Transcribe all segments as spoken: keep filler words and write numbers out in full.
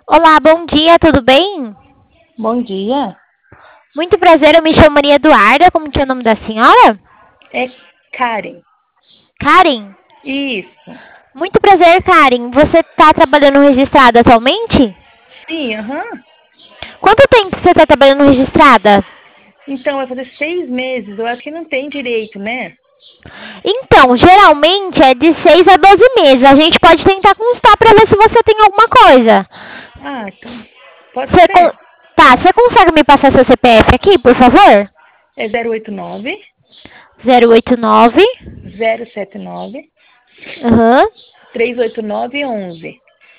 Olá, bom dia, tudo bem? Bom dia. Muito prazer, eu me chamo Maria Eduarda, como que é o nome da senhora? É Karen. Karen? Isso. Muito prazer, Karen. Você está trabalhando registrada atualmente? Sim, aham. Quanto tempo você está trabalhando registrada? Então, vai fazer seis meses. Eu acho que não tem direito, né? Então, geralmente é de seis a doze meses. A gente pode tentar constar para ver se você tem alguma coisa. Ah, então pode Você con- ser. Tá, você consegue me passar seu C P F aqui, por favor? É zero oito nove, Zero oito nove. zero sete nove, Aham. três oito nove onze.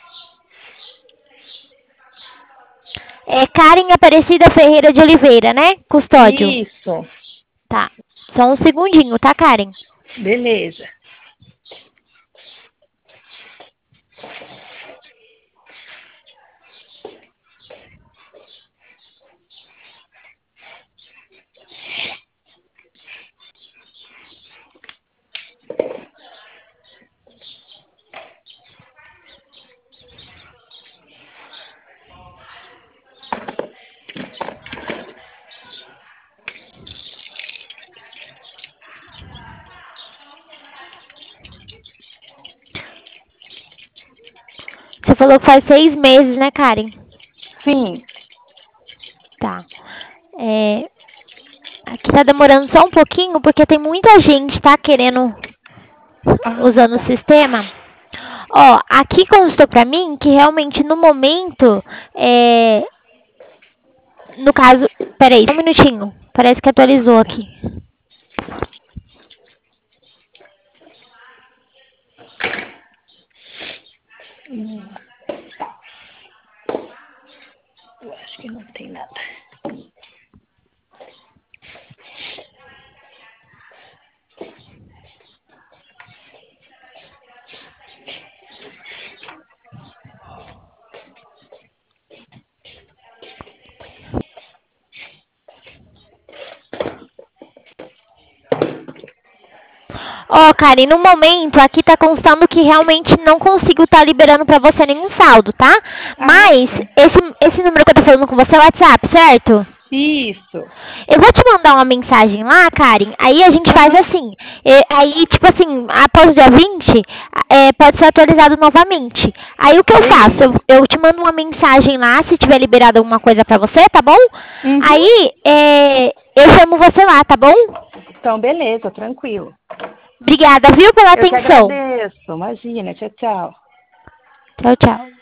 É Karen Aparecida Ferreira de Oliveira, né? Custódio. Isso. Tá. Só um segundinho, tá, Karen? Beleza. Você falou que faz seis meses, né, Karen? Sim. Tá. É, aqui tá demorando só um pouquinho, porque tem muita gente, tá, querendo, Ah, usando o tá. sistema. Ó, aqui constou pra mim que realmente no momento, é, no caso, peraí, só um minutinho. Parece que atualizou aqui. Hum, eu acho que não tem nada. Ó, Karen, no momento aqui tá constando que realmente não consigo estar liberando pra você nenhum saldo, tá? Ah, Mas sim. esse, esse número que eu tô falando com você é o WhatsApp, certo? Isso. Eu vou te mandar uma mensagem lá, Karen. Aí a gente faz Aham. assim. é, aí, tipo assim, após o dia vinte, é, pode ser atualizado novamente. Aí o que eu faço? Beleza. Eu, eu te mando uma mensagem lá, se tiver liberado alguma coisa pra você, tá bom? Uhum. Aí é, eu chamo você lá, tá bom? Então, beleza, tranquilo. Obrigada, viu, pela Eu que atenção. agradeço. Imagina. Tchau, tchau. Tchau, tchau.